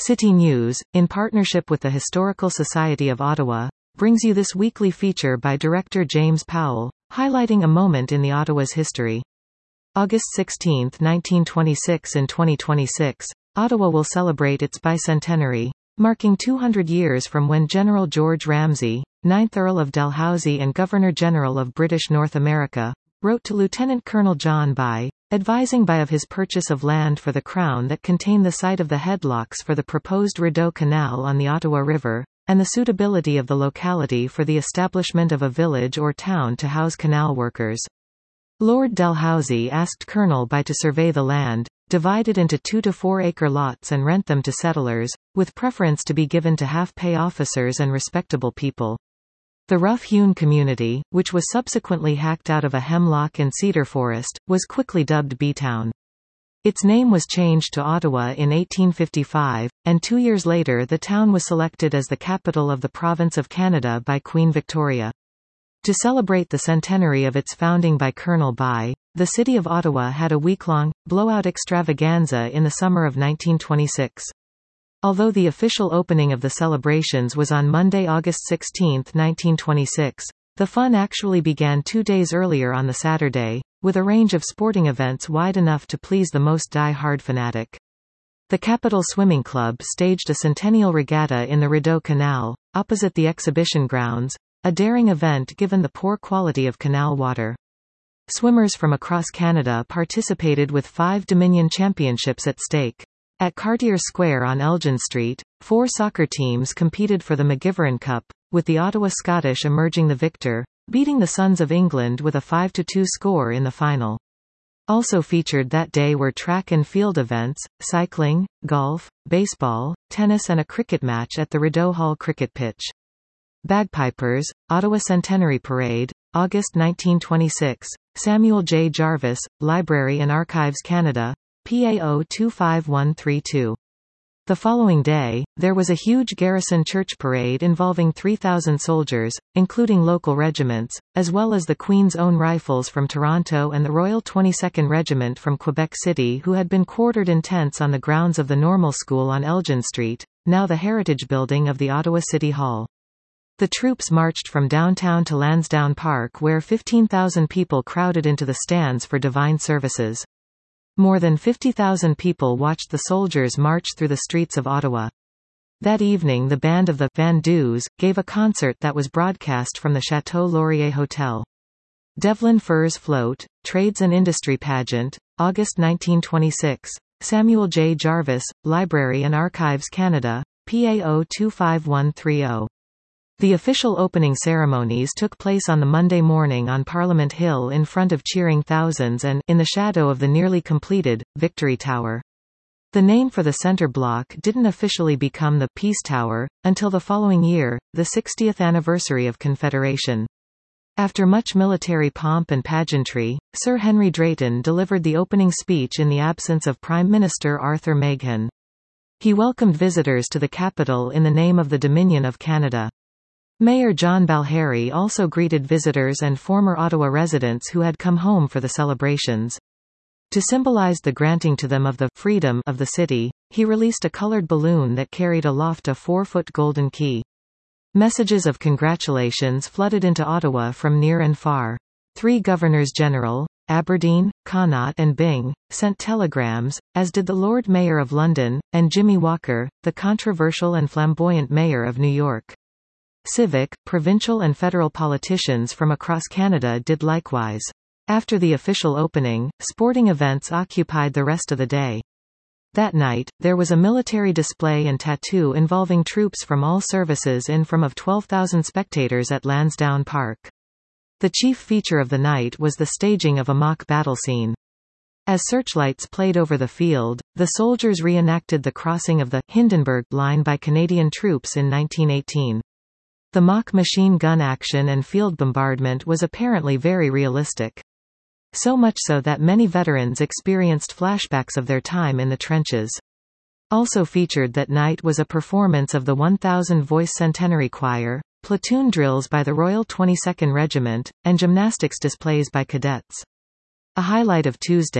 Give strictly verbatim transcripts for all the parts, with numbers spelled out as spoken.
City News, in partnership with the Historical Society of Ottawa, brings you this weekly feature by director James Powell, highlighting a moment in the Ottawa's history. August sixteenth, nineteen twenty-six. In twenty twenty-six, Ottawa will celebrate its bicentenary, marking two hundred years from when General George Ramsay, ninth Earl of Dalhousie and Governor-General of British North America, wrote to Lieutenant Colonel John By, advising By of his purchase of land for the Crown that contained the site of the headlocks for the proposed Rideau Canal on the Ottawa River, and the suitability of the locality for the establishment of a village or town to house canal workers. Lord Dalhousie asked Colonel By to survey the land, divide it into two to four acre lots and rent them to settlers, with preference to be given to half-pay officers and respectable people. The rough-hewn community, which was subsequently hacked out of a hemlock and cedar forest, was quickly dubbed B-Town. Its name was changed to Ottawa in eighteen fifty-five, and two years later the town was selected as the capital of the Province of Canada by Queen Victoria. To celebrate the centenary of its founding by Colonel By, the City of Ottawa had a week-long, blowout extravaganza in the summer of nineteen twenty-six. Although the official opening of the celebrations was on Monday, August sixteenth, nineteen twenty-six, the fun actually began two days earlier on the Saturday, with a range of sporting events wide enough to please the most die-hard fanatic. The Capital Swimming Club staged a centennial regatta in the Rideau Canal, opposite the exhibition grounds, a daring event given the poor quality of canal water. Swimmers from across Canada participated with five Dominion Championships at stake. At Cartier Square on Elgin Street, four soccer teams competed for the McGivern Cup, with the Ottawa Scottish emerging the victor, beating the Sons of England with a five to two score in the final. Also featured that day were track and field events, cycling, golf, baseball, tennis and a cricket match at the Rideau Hall cricket pitch. Bagpipers, Ottawa Centenary Parade, August nineteen twenty-six, Samuel J. Jarvis, Library and Archives Canada, P A O two five one three two. The following day, there was a huge garrison church parade involving three thousand soldiers, including local regiments, as well as the Queen's Own Rifles from Toronto and the Royal twenty-second Regiment from Quebec City, who had been quartered in tents on the grounds of the Normal School on Elgin Street, now the Heritage Building of the Ottawa City Hall. The troops marched from downtown to Lansdowne Park, where fifteen thousand people crowded into the stands for divine services. More than fifty thousand people watched the soldiers march through the streets of Ottawa. That evening the band of the Vandus gave a concert that was broadcast from the Chateau Laurier Hotel. Devlin Furs Float, Trades and Industry Pageant, August nineteen twenty-six, Samuel J. Jarvis, Library and Archives Canada, P A O two five one three zero. The official opening ceremonies took place on the Monday morning on Parliament Hill in front of cheering thousands and, in the shadow of the nearly completed, Victory Tower. The name for the center block didn't officially become the Peace Tower until the following year, the sixtieth anniversary of Confederation. After much military pomp and pageantry, Sir Henry Drayton delivered the opening speech in the absence of Prime Minister Arthur Meghan. He welcomed visitors to the capital in the name of the Dominion of Canada. Mayor John Balharry also greeted visitors and former Ottawa residents who had come home for the celebrations. To symbolize the granting to them of the freedom of the city, he released a colored balloon that carried aloft a four-foot golden key. Messages of congratulations flooded into Ottawa from near and far. Three governors-general, Aberdeen, Connaught and Byng, sent telegrams, as did the Lord Mayor of London, and Jimmy Walker, the controversial and flamboyant Mayor of New York. Civic, provincial and federal politicians from across Canada did likewise. After the official opening, sporting events occupied the rest of the day. That night, there was a military display and tattoo involving troops from all services in front of twelve thousand spectators at Lansdowne Park. The chief feature of the night was the staging of a mock battle scene. As searchlights played over the field, the soldiers reenacted the crossing of the Hindenburg Line by Canadian troops in nineteen eighteen. The mock machine gun action and field bombardment was apparently very realistic. So much so that many veterans experienced flashbacks of their time in the trenches. Also featured that night was a performance of the one thousand Voice Centenary Choir, platoon drills by the Royal twenty-second Regiment, and gymnastics displays by cadets. A highlight of Tuesday,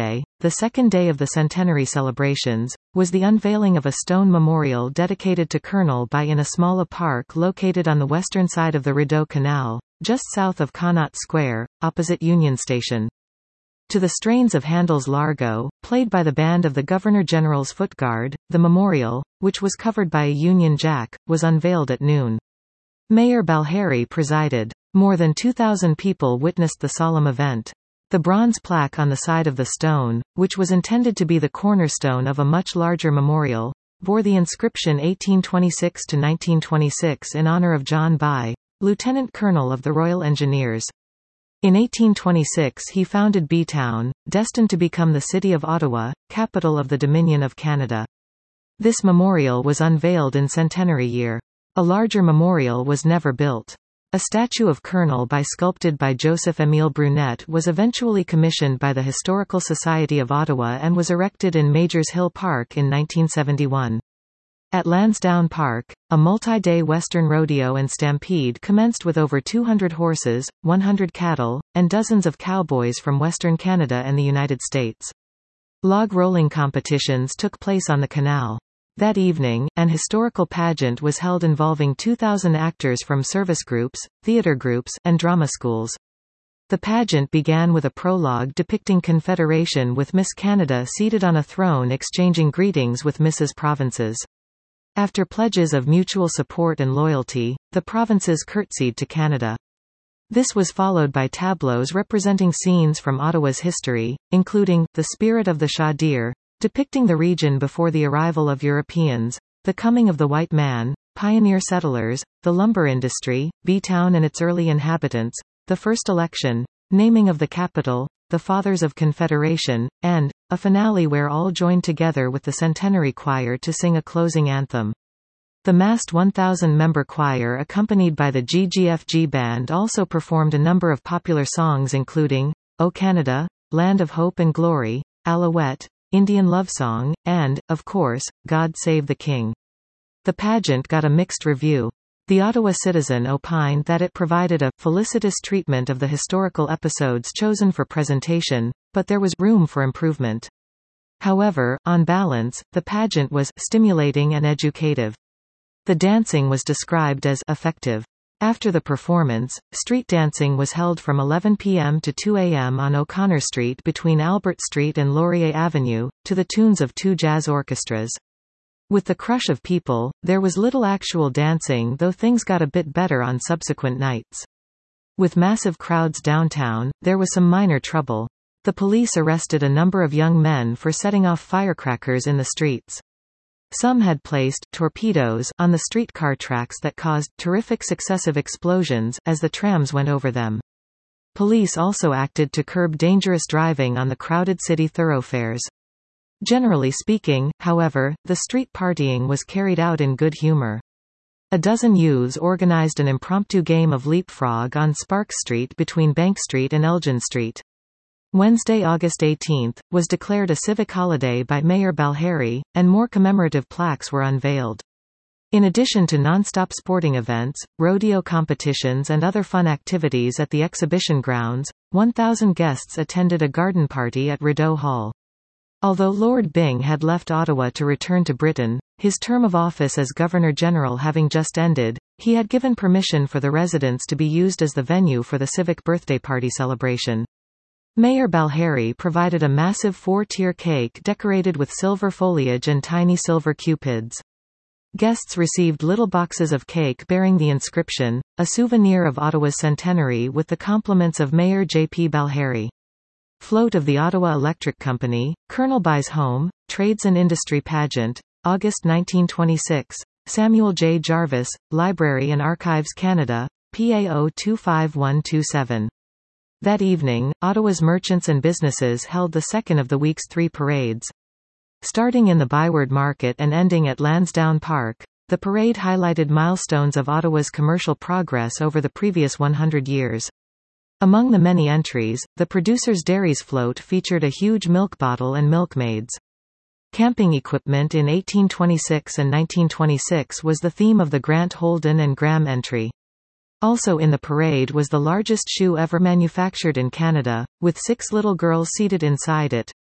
the second day of the centenary celebrations, was the unveiling of a stone memorial dedicated to Colonel By in a small park located on the western side of the Rideau Canal, just south of Connaught Square, opposite Union Station. To the strains of Handel's Largo, played by the band of the Governor-General's Foot Guard, the memorial, which was covered by a Union Jack, was unveiled at noon. Mayor Balhary presided. More than two thousand people witnessed the solemn event. The bronze plaque on the side of the stone, which was intended to be the cornerstone of a much larger memorial, bore the inscription eighteen twenty-six to nineteen twenty-six in honor of John By, Lieutenant Colonel of the Royal Engineers. In eighteen twenty-six he founded B-Town, destined to become the city of Ottawa, capital of the Dominion of Canada. This memorial was unveiled in centenary year. A larger memorial was never built. A statue of Colonel By sculpted by Joseph-Émile Brunet was eventually commissioned by the Historical Society of Ottawa and was erected in Majors Hill Park in nineteen seventy-one. At Lansdowne Park, a multi-day Western rodeo and stampede commenced with over two hundred horses, one hundred cattle, and dozens of cowboys from Western Canada and the United States. Log rolling competitions took place on the canal. That evening, an historical pageant was held involving two thousand actors from service groups, theater groups, and drama schools. The pageant began with a prologue depicting Confederation with Miss Canada seated on a throne exchanging greetings with Missus Provinces. After pledges of mutual support and loyalty, the provinces curtsied to Canada. This was followed by tableaus representing scenes from Ottawa's history, including The Spirit of the Chaudière, depicting the region before the arrival of Europeans, The Coming of the White Man, Pioneer Settlers, the lumber industry, B-Town and its early inhabitants, the first election, naming of the capital, the Fathers of Confederation, and a finale where all joined together with the Centenary Choir to sing a closing anthem. The massed one thousand member choir accompanied by the G G F G Band also performed a number of popular songs including, O Canada, Land of Hope and Glory, Alouette, Indian Love Song, and, of course, God Save the King. The pageant got a mixed review. The Ottawa Citizen opined that it provided a felicitous treatment of the historical episodes chosen for presentation, but there was room for improvement. However, on balance, the pageant was stimulating and educative. The dancing was described as effective. After the performance, street dancing was held from eleven p m to two a m on O'Connor Street between Albert Street and Laurier Avenue, to the tunes of two jazz orchestras. With the crush of people, there was little actual dancing, though things got a bit better on subsequent nights. With massive crowds downtown, there was some minor trouble. The police arrested a number of young men for setting off firecrackers in the streets. Some had placed torpedoes on the streetcar tracks that caused terrific successive explosions as the trams went over them. Police also acted to curb dangerous driving on the crowded city thoroughfares. Generally speaking, however, the street partying was carried out in good humor. A dozen youths organized an impromptu game of leapfrog on Sparks Street between Bank Street and Elgin Street. Wednesday, August eighteenth, was declared a civic holiday by Mayor Balhary, and more commemorative plaques were unveiled. In addition to non-stop sporting events, rodeo competitions and other fun activities at the exhibition grounds, one thousand guests attended a garden party at Rideau Hall. Although Lord Byng had left Ottawa to return to Britain, his term of office as Governor-General having just ended, he had given permission for the residence to be used as the venue for the civic birthday party celebration. Mayor Balhary provided a massive four-tier cake decorated with silver foliage and tiny silver cupids. Guests received little boxes of cake bearing the inscription, a souvenir of Ottawa's centenary with the compliments of Mayor J P Balhary. Float of the Ottawa Electric Company, Colonel By's Home, Trades and Industry Pageant, August nineteen twenty-six, Samuel J. Jarvis, Library and Archives Canada, P A O two five one two seven. That evening, Ottawa's merchants and businesses held the second of the week's three parades. Starting in the Byward Market and ending at Lansdowne Park, the parade highlighted milestones of Ottawa's commercial progress over the previous one hundred years. Among the many entries, the Producers' Dairies float featured a huge milk bottle and milkmaids. Camping equipment in eighteen twenty-six and nineteen twenty-six was the theme of the Grant Holden and Graham entry. Also in the parade was the largest shoe ever manufactured in Canada, with six little girls seated inside it.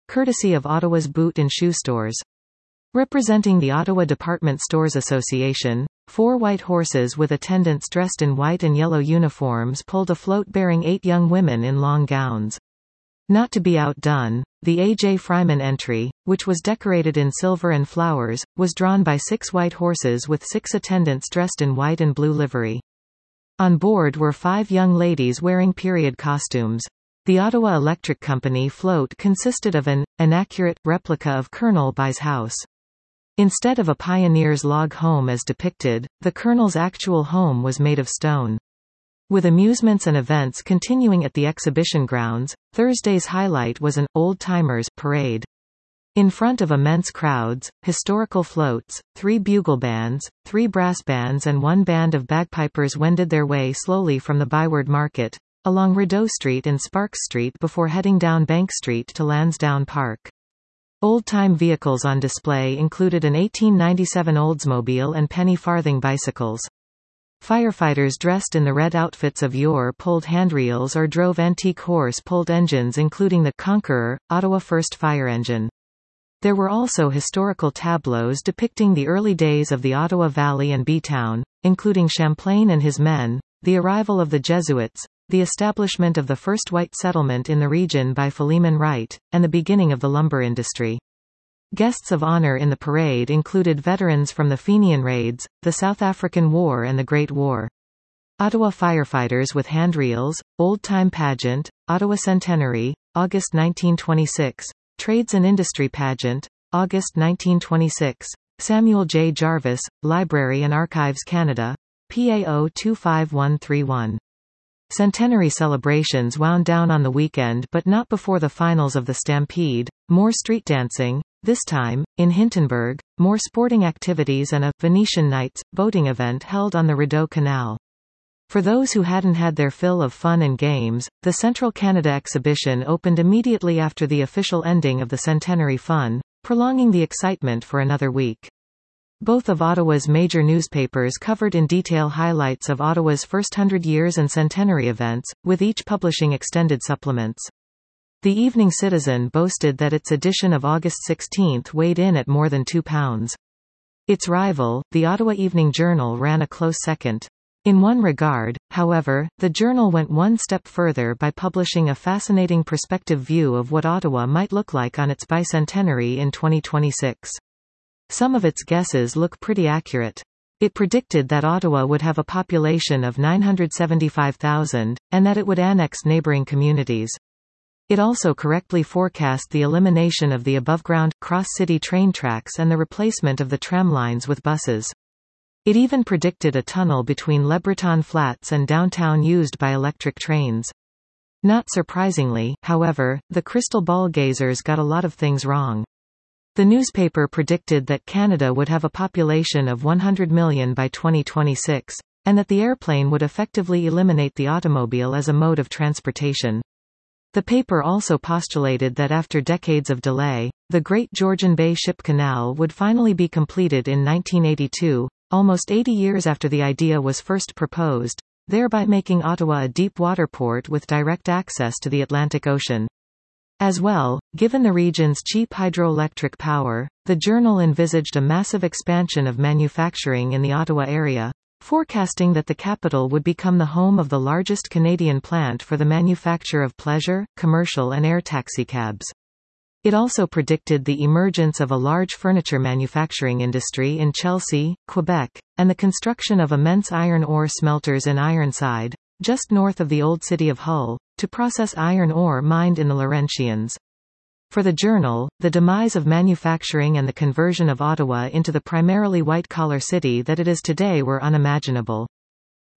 courtesy of Ottawa's boot and shoe stores. Representing the Ottawa Department Stores Association, four white horses with attendants dressed in white and yellow uniforms pulled a float bearing eight young women in long gowns. Not to be outdone, the A J Fryman entry, which was decorated in silver and flowers, was drawn by six white horses with six attendants dressed in white and blue livery. On board were five young ladies wearing period costumes. The Ottawa Electric Company float consisted of an inaccurate replica of Colonel By's house. Instead of a pioneer's log home as depicted, the Colonel's actual home was made of stone. With amusements and events continuing at the exhibition grounds, Thursday's highlight was an old-timers parade. In front of immense crowds, historical floats, three bugle bands, three brass bands and one band of bagpipers wended their way slowly from the Byward Market, along Rideau Street and Sparks Street before heading down Bank Street to Lansdowne Park. Old-time vehicles on display included an eighteen ninety-seven Oldsmobile and penny farthing bicycles. Firefighters dressed in the red outfits of yore pulled handreels or drove antique horse-pulled engines including the Conqueror, Ottawa First Fire Engine. There were also historical tableaus depicting the early days of the Ottawa Valley and B-Town, including Champlain and his men, the arrival of the Jesuits, the establishment of the first white settlement in the region by Philemon Wright, and the beginning of the lumber industry. Guests of honor in the parade included veterans from the Fenian Raids, the South African War and the Great War. Ottawa firefighters with handreels, old-time pageant, Ottawa Centenary, August nineteen twenty-six, Trades and Industry Pageant, August nineteen twenty-six, Samuel J. Jarvis, Library and Archives Canada, P A O two five one three one. Centenary celebrations wound down on the weekend but not before the finals of the Stampede, more street dancing, this time, in Hintonburg, more sporting activities and a Venetian Nights boating event held on the Rideau Canal. For those who hadn't had their fill of fun and games, the Central Canada exhibition opened immediately after the official ending of the Centenary Fun, prolonging the excitement for another week. Both of Ottawa's major newspapers covered in detail highlights of Ottawa's first hundred years and centenary events, with each publishing extended supplements. The Evening Citizen boasted that its edition of August sixteenth weighed in at more than two pounds. Its rival, the Ottawa Evening Journal, ran a close second. In one regard, however, the Journal went one step further by publishing a fascinating perspective view of what Ottawa might look like on its bicentenary in twenty twenty-six. Some of its guesses look pretty accurate. It predicted that Ottawa would have a population of nine hundred seventy-five thousand, and that it would annex neighboring communities. It also correctly forecast the elimination of the above-ground, cross-city train tracks and the replacement of the tram lines with buses. It even predicted a tunnel between LeBreton Flats and downtown used by electric trains. Not surprisingly, however, the crystal ball gazers got a lot of things wrong. The newspaper predicted that Canada would have a population of one hundred million by twenty twenty-six, and that the airplane would effectively eliminate the automobile as a mode of transportation. The paper also postulated that after decades of delay, the Great Georgian Bay Ship Canal would finally be completed in nineteen eighty-two, almost eighty years after the idea was first proposed, thereby making Ottawa a deep-water port with direct access to the Atlantic Ocean. As well, given the region's cheap hydroelectric power, the Journal envisaged a massive expansion of manufacturing in the Ottawa area, forecasting that the capital would become the home of the largest Canadian plant for the manufacture of pleasure, commercial and air taxicabs. It also predicted the emergence of a large furniture manufacturing industry in Chelsea, Quebec, and the construction of immense iron ore smelters in Ironside, just north of the old city of Hull, to process iron ore mined in the Laurentians. For the Journal, the demise of manufacturing and the conversion of Ottawa into the primarily white-collar city that it is today were unimaginable.